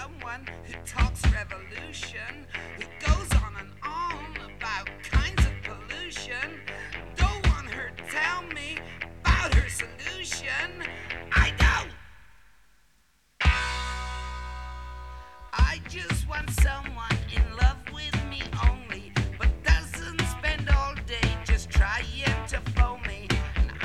someone who talks revolution, who goes on and on about kinds of pollution. Don't want her to tell me about her solution. I don't. I just want someone